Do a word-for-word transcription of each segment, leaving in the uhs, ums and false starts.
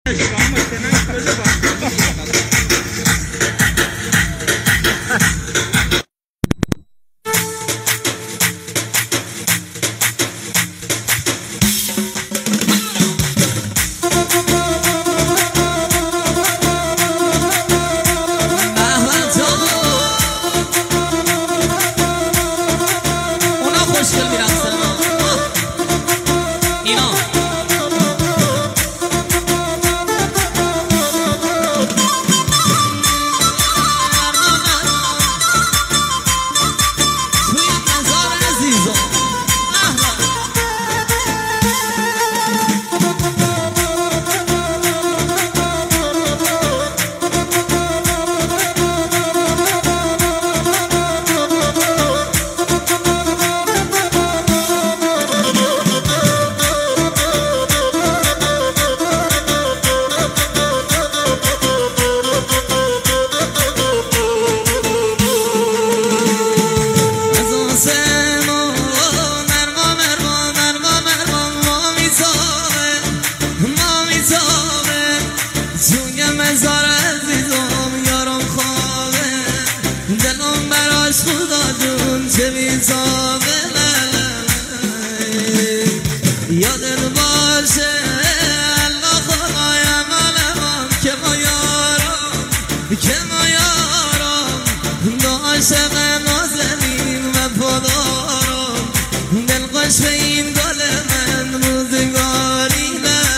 یادت باشه الله خدایم علمان که ما یارم که ما یارم دو عاشق نازنین و پدارم دلقش به این گل من روزگاری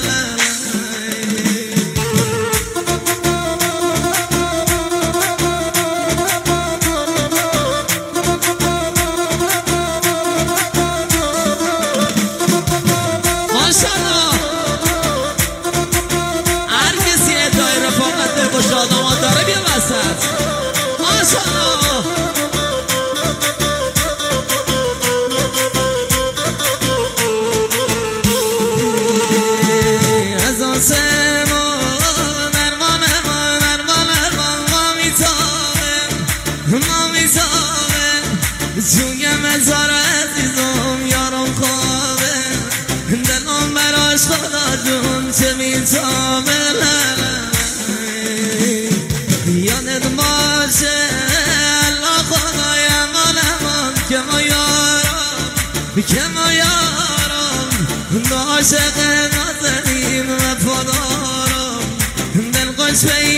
شادمان داره بیا وسط ماشاءالله از آسمان مرمان مرمان مرمان مرمان ما میتابه ما میتابه جوی مزار عزیزم یارم خوابه دلم براش خدا جون چه میتابه یادت باشه الله خدایم علمان که ما یارم که ما یارم دو عاشق نازنین و پدارم دلقش به